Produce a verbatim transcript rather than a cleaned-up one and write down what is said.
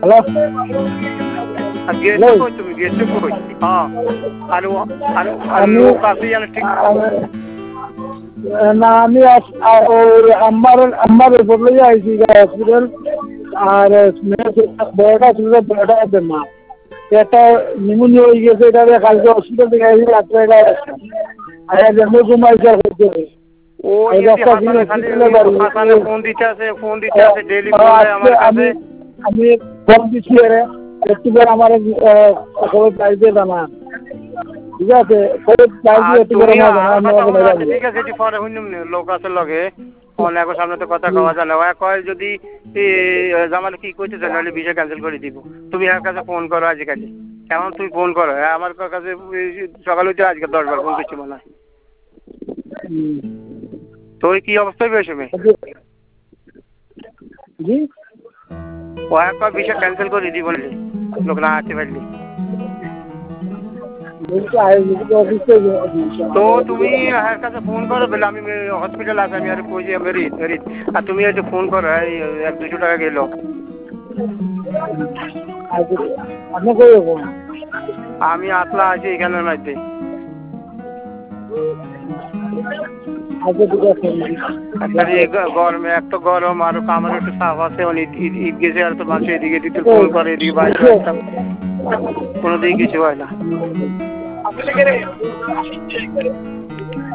hello গেছো কই তুমি গেছো কই হ্যাঁ আর আর আর লোক আছে জানো ঠিক না আমি আমার আমার বদলে আইছি হসপিটাল আর বড়টা ছিল বড়টা মা একটা নিউমোনিয়া হয়ে গেছে এটা কালকে হসপিটাল থেকে আইছি রাত্রে আর জন্ম কুমার হচ্ছে ও হাসানে খালি হাসানে ফোন দিতে আছে ফোন দিতে আছে ডেইলি ফোন দেয় আমার কাছে আমি ফোন দিচ্ছি আরে একটু করে আমার খবর চাইতে জানা ঠিক আছে খবর চাইছি একটু করে ঠিক আছে এটি পরে হইনুম লোক আছে লগে অনেক সামনে তো কথা কওয়া যায় না ওয়া কয় যদি জামাল কি কইতেছে নাহলে ভিসা ক্যান্সেল করে দিব তুমি এর কাছে ফোন করো আজকালি কেমন তুমি ফোন করো আমার কাছে সকাল হইতে আজকে দশ বার ফোন করছি মনে হয় তো কি অবস্থায় পেয়েছো মে জি ও একটা ভিসা ক্যান্সেল করে দিব বললি লোক না আসতে পারলি তো তুমি এর কাছে ফোন করো বলে আমি হসপিটাল আছে আমি আর কই যে মেরি মেরি আর তুমি একটু ফোন করো এই এক দুশো টাকা গেল আমি আসলা আছি এখানের মধ্যে গরমে এত গরম আর আমার একটু সাফ আছে ঈদ গেছে আর তো মানুষ এদিকে দিতে ফোন করে এদিকে বাইরে কোনো দিকে কিছু হয় না